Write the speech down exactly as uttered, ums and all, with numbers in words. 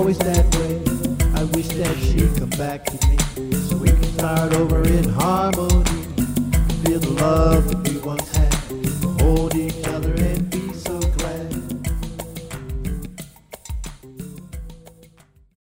always that way. I wish that she'd come back to me so we can start over in harmony. Feel the love that we